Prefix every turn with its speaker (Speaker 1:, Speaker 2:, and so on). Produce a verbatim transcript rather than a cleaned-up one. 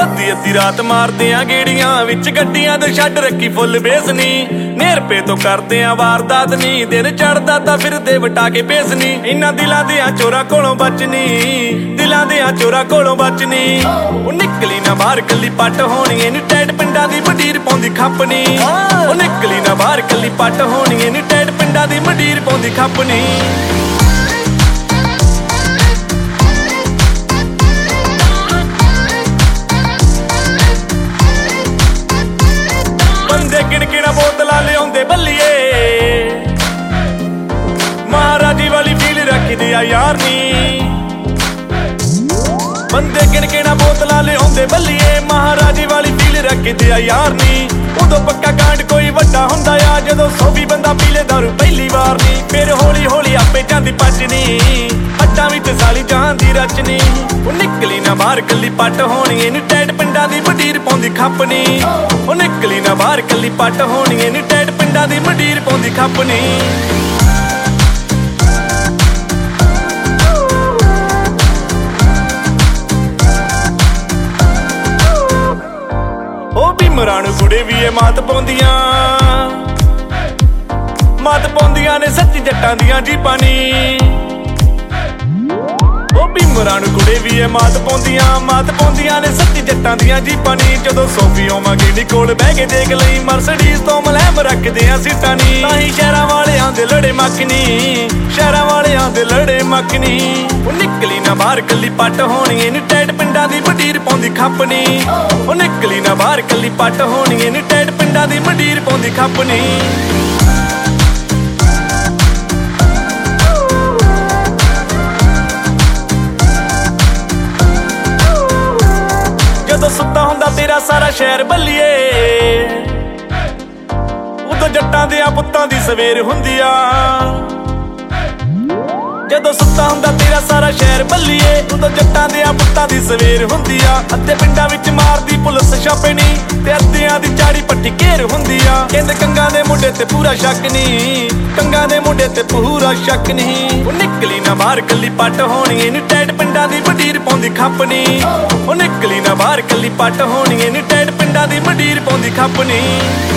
Speaker 1: ਅੱਧੀ ਅੱਧੀ ਰਾਤ ਮਾਰਦੇ ਆ ਗੇੜੀਆਂ ਵਿੱਚ ਗੱਡੀਆਂ ਤੇ ਛੱਡ ਰੱਖੀ ਫੁੱਲ ਬੇਸਨੀ ਨੇਰਪੇ ਤੋਂ ਕਰਦੇ ਆ ਵਾਰਦਾਤ ਨੀ ਦਿਨ ਚੜਦਾ ਤਾਂ ਫਿਰਦੇ ਵਟਾ ਕੇ ਬੇਸਨੀ ਇਹਨਾਂ ਦਿਲਾਂ ਦੇ ਆ ਚੋਰਾਂ ਕੋਲੋਂ ਬਚਨੀ ਦਿਲਾਂ ਦੇ ਆ ਚੋਰਾਂ ਕੋਲੋਂ ਬਚਨੀ ਉਹ ਨਿਕਲੀ ਨਾ ਬਾਹਰ ਕੱਲੀ ਪੱਟ ਹੋਣੀ ਨੀ ਟੈਟ ਪਿੰਡਾਂ ਦੀ ਮੰਡੀਰ ਪਾਉਂਦੀ ਖੱਪਨੀ ਉਹ ਨਿਕਲੀ ਨਾ ਬਾਹਰ ਕੱਲੀ ਪੱਟ ਹੋਣੀ ਨੀ ਟੈਟ ਪਿੰਡਾਂ ਦੀ ਮੰਡੀਰ ਪਾਉਂਦੀ ਖੱਪਨੀ ਬੰਦੇ ਗਿਣ ਗਿਣਾ ਬੋਤਲਾਂ ਲਿਆਉਂਦੇ ਬੱਲੀਏ ਮਹਾਰਾਜੀ ਵਾਲੀ ਫੀਲ ਰੱਖਦੀ ਆ ਯਾਰ ਨੀ ਬੰਦੇ ਗਿਣ ਗਿਣਾ ਬੋਤਲਾਂ ਲਿਆਉਂਦੇ ਬੱਲੀਏ ਮਹਾਰਾਜੀ ਵਾਲੀ ਫੀਲ ਰੱਖਦੀ ਆ ਯਾਰ ਨੀ ਉਦੋਂ ਪੱਕਾ ਕਾਂਡ ਕੋਈ ਵੱਡਾ ਹੁੰਦਾ ਆ ਜਦੋਂ ਸੌ ਵੀ ਬੰਦਾ ਪੀਲੇ ਦਾਰੂ ਪਹਿਲੀ ਵਾਰ ਨੀ ਫਿਰ ਹੌਲੀ ਹੌਲੀ ਆਪੇ ਜਾਂਦੀ ਪਚਨੀ ਅੱਡਾਂ ਵਿੱਚ ਸਾਲੀ ਜਾਨ ਦੀ ਰਚਨੀ ਉਹ ਨਿਕਲੀ ਨਾ ਬਾਹਰ ਕੱਲੀ ਪੱਟ ਹੋਣੀ ਨੀ ਟੈਟ ਪਿੰਡਾਂ ਦੀ ਮੰਡੀਰ ਪਾਉਂਦੀ ਖੱਪਨੀ ਉਹ ਨਿਕਲੀ ਨਾ ਬਾਹਰ ਕੱਲੀ ਪੱਟ ਹੋਣੀ ਨੀ ਟੈਟ ਪਿੰਡਾਂ ਦੀ ਮੰਡੀਰ ਪਾਉਂਦੀ ਖੱਪਨੀ ਉਹ ਭੀਮਰਾਂ ਨੂੰ ਕੁੜੇ ਵੀ ਇਹ ਮਾਤ ਪਾਉਂਦੀਆਂ ਮਾਤ ਪਾਉਂਦੀਆਂ ਨੇ ਸੱਚੀ ਜੱਟਾਂ ਦੀਆਂ ਜੀਪਾਂ ਨੀ ਉਹ ਭੀਮਰਾਂ ਨੂੰ ਕੁੜੇ ਵੀ ਇਹ ਮਾਤ ਪਾਉਂਦੀਆਂ ਮਾਤ ਪਾਉਂਦੀਆਂ ਨੇ ਸੱਚੀ ਜੱਟਾਂ ਦੀਆਂ ਜੀਪਾਂ ਨੀ ਜਦੋਂ ਸੋਫੀ ਆਵਾਂਗੇ ਨੀ ਕੋਲ ਬਹਿ ਕੇ ਦੇਖ ਲਈ ਮਰਸਡੀਜ਼ ਤੋਂ ਮਲਹਿਮ ਰੱਖਦੇ ਆ ਸੀਟਾਂ ਨੀ ਤਾਂ ਹੀ ਸ਼ਹਿਰਾਂ ਵਾਲਿਆਂ ਦੇ ਲੜੇ ਮੱਕਨੀ ਸ਼ਹਿਰਾਂ ਵਾਲਿਆਂ ਦੇ ਲੜੇ ਮੱਕਨੀ ਉਹ ਨਿਕਲੀ ਨਾ ਬਾਹਰ ਕੱਲੀ ਪੱਟ ਹੋਣੀ ਨੀ ਟੈਟ ਪਿੰਡਾਂ ਦੀ ਮੰਡੀਰ ਪਾਉਂਦੀ ਖੱਪਨੀ ਉਹ ਨਿਕਲੀ ਨਾ ਬਾਹਰ ਕੱਲੀ ਪੱਟ ਹੋਣੀ ਨੀ ਟੈਟ ਪਿੰਡਾਂ ਦੀ ਮੰਡੀਰ ਪਾਉਂਦੀ ਖੱਪਨੀ ਜਦੋਂ ਸੁੱਤਾ ਹੁੰਦਾ ਤੇਰਾ ਸਾਰਾ ਸ਼ਹਿਰ ਬੱਲੀਏ ਉਦੋਂ ਜੱਟਾਂ ਦੇ ਆ ਪੁੱਤਾਂ ਦੀ ਸਵੇਰ ਹੁੰਦੀ ਆ ਜਦੋਂ ਸੁੱਤਾ ਹੁੰਦਾ ਤੇਰਾ ਸਾਰਾ ਸ਼ਹਿਰ ਬੱਲੀਏ ਉਦੋਂ ਜੱਟਾਂ ਦੇ ਆ ਪੁੱਤਾਂ ਦੀ ਸਵੇਰ ਹੁੰਦੀ ਆ ਅੱਧੇ ਪਿੰਡਾਂ ਵਿੱਚ ਮਾਰਦੀ ਪੁਲਿਸ ਛਾਪਣੀ ਤੇ ਅੱਧਿਆਂ ਦੀ ਚਾੜੀ ਪੱਟੀ ਘੇਰ ਹੁੰਦੀ ਆ ਕਹਿੰਦੇ ਕੰਗਾਂ ਦੇ ਮੁੰਡੇ ਤੇ ਪੂਰਾ ਸ਼ੱਕ ਨਹੀਂ ਕੰਗਾਂ ਦੇ ਮੁੰਡੇ ਤੇ ਪੂਰਾ ਸ਼ੱਕ ਨਹੀਂ ਉਹ ਨਿਕਲੀ ਨਾ ਬਾਹਰ ਕੱਲੀ ਪੱਟ ਹੋਣੀ ਨੀ ਟੈਟ ਪਿੰਡਾਂ ਦੀ ਮੰਡੀਰ ਪਾਉਂਦੀ ਖੱਪਨੀ ਉਹ ਨਿਕਲੀ ਨਾ ਬਾਹਰ ਕੱਲੀ ਪੱਟ ਹੋਣੀ ਨੀ ਟੈਟ ਪਿੰਡਾਂ ਦੀ ਮੰਡੀਰ ਪਾਉਂਦੀ ਖੱਪਨੀ